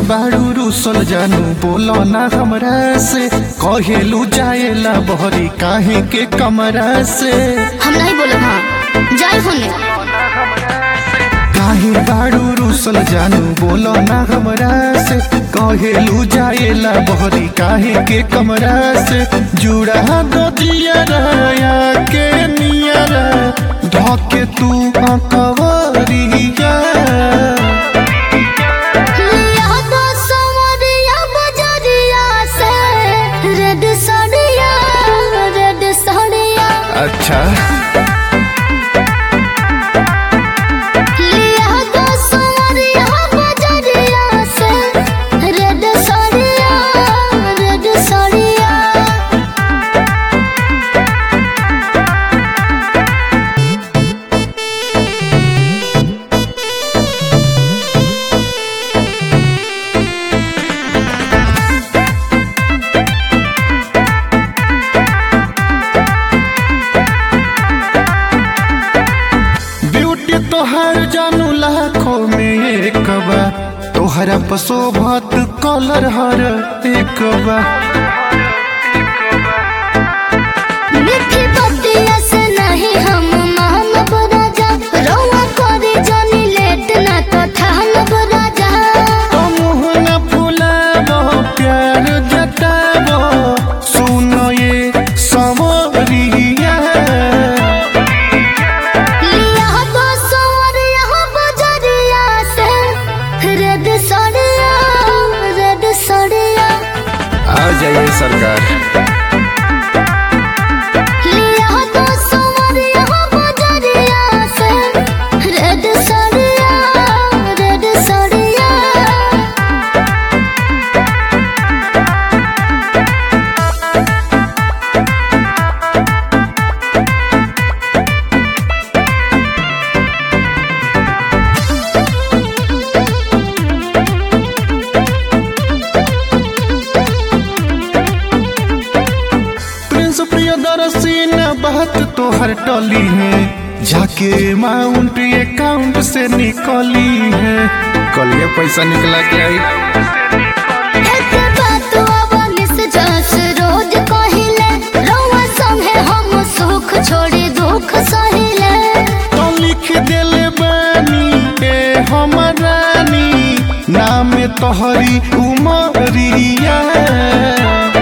बारू रूसल जानू बोलो ना हमरा से कहेलू जाएला बहरी काहे के कमरा से। हम नहीं बोले हाँ जाए होने। काहे बारू रूसल जानू बोलो ना हमरा से कहेलू जाएला बहरी काहे के कमरा से। जुड़ा दो दिया रहा के नियरा ढके तू कवरिया अच्छा तोहर जानू लाखों में एक बा तोहरा पशोभत कलर हर एक बा। मीठी बतिया से नहीं हम मानब राजा रौआ करे जानी लेट ना तो ठानब राजा। तो मुँह न फुलाबो प्यार जताबो सुनो ये समरिया आ जाइए सरकार। बात तो हर टली है जाके माउंट अकाउंट से निकली है कल ये पैसा निकला के आई। रोज कहिले रौआ संगे हम सुख छोड़ी दुख सहिले। तो लिख देले बानी ए हमरानी नाम तोहरी उमरिया।